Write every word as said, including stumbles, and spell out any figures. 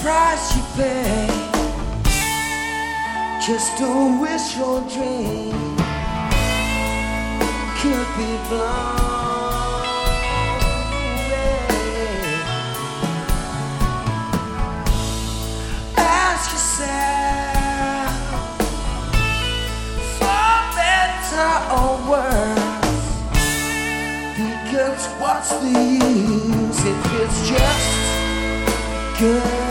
price you pay. Just don't wish your dream could be blown away. Ask yourself for better or worse, because what's the use if it's just good?